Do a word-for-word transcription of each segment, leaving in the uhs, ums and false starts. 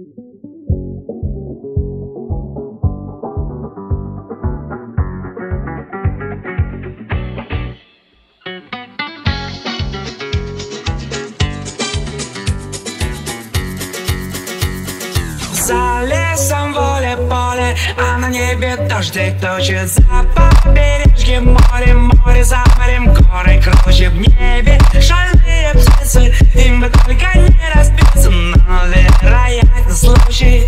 За лесом воле-поле, а на небе дождик тучи. За побережьем море, море за морем, горы круче. В небе шальные птицы, им бы только не разбиться. Но вероятно случай,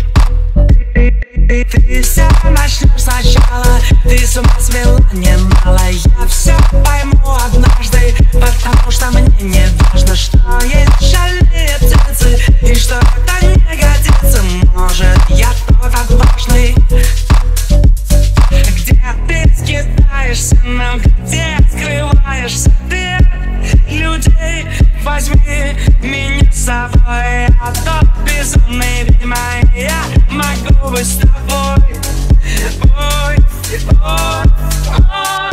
ты, ты все начнешь сначала. Ты с ума свела немало. Я все пойму однажды, потому что мне не важно, что есть шальные птицы и что это не годится. Может, я тот отважный, где ты скитаешься, но где скрываешься ты от людей. Возьми меня с собой, а то безумный ведьма. Я могу быть с тобой. Ой, ой, ой.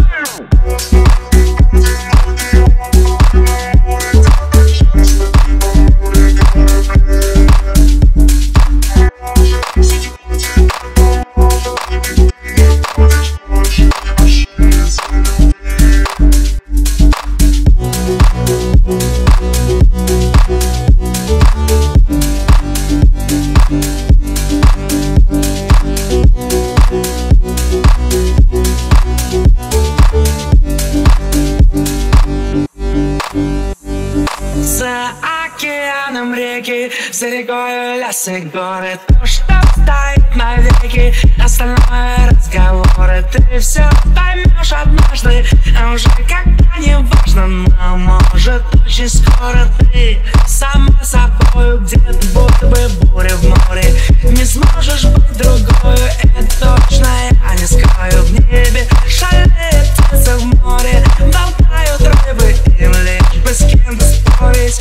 За океаном реки, за рекой леса и горы. То, что стоит навеки, остальное разговоры. Ты все поймешь однажды, а уже когда не важно. Но может очень скоро ты сама собою где-то, будто бы буря в море. Не сможешь быть другою, это точно я не скрою. В небе шальные птицы, в море болтают рыбы, им лишь бы с кем-то спорить.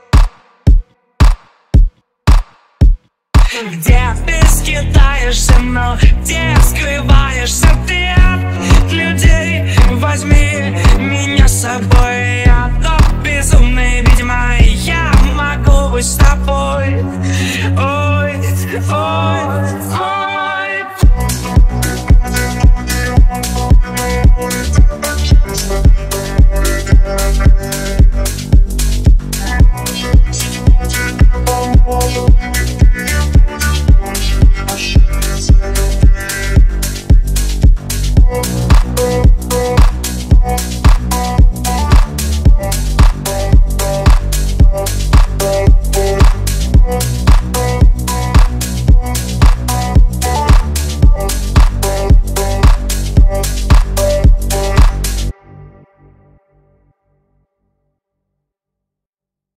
Где ты скитаешься, но где скрываешься ты от людей. Возьми меня с собой, я тот безумный ведьма. Я могу быть с тобой. Ой, ой, ой. Oh,